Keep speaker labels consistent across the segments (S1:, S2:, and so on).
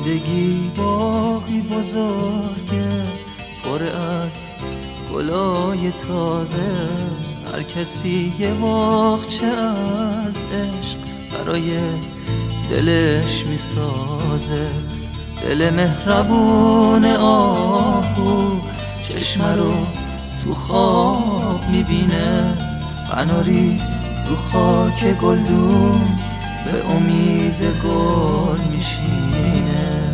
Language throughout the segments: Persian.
S1: زندگی باغی بزرگه پر از گلای تازه، هر کسی یه باغچه از عشق برای دلش میسازه. دل مهربون آهو چشم رو تو خواب میبینه، قناری رو خاک گلدون به امید گل میشینه.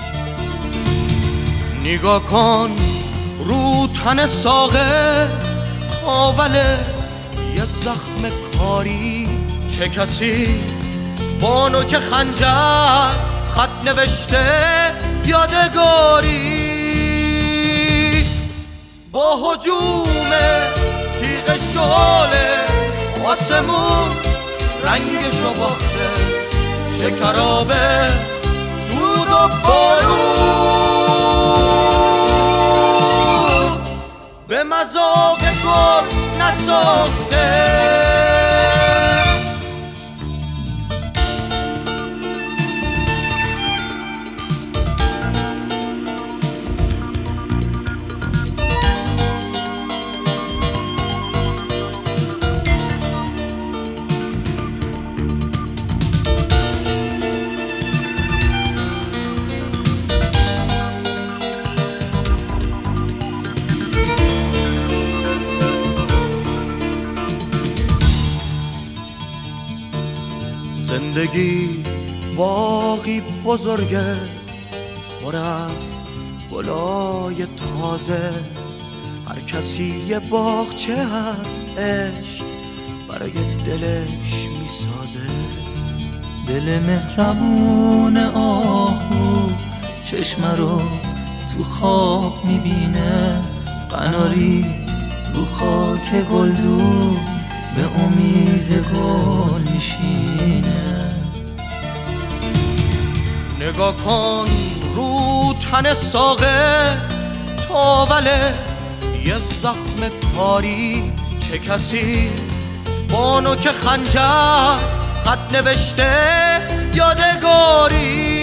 S2: نگاه کن رو تن ساقه آوله یه زخم کاری، چه کسی با نوک خنجر خط نوشته یادگاری. با هجوم تیغ شعله آسمون رنگشو باخته، شکراب دود و بارون به مذاق گل نساخته. زندگی باغی بزرگه پر از گلای تازه، هر کسی یه باغچه از عشق برای دلش میسازه.
S1: دل مهربون آهو چشم رو تو خواب میبینه، قناری رو خاک گلدون به امید گل میشینه.
S2: نگاه کن رو تن ساقه تاوله یه زخم کاری، چه کسی با نوک خنجر خط نوشته یادگاری.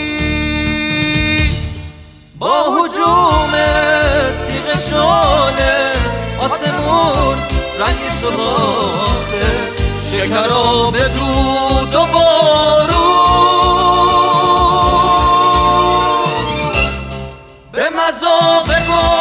S1: با هجوم تیغ شعله آسمون رنگشو باخته، شکراب دود و بارون به مذاق گل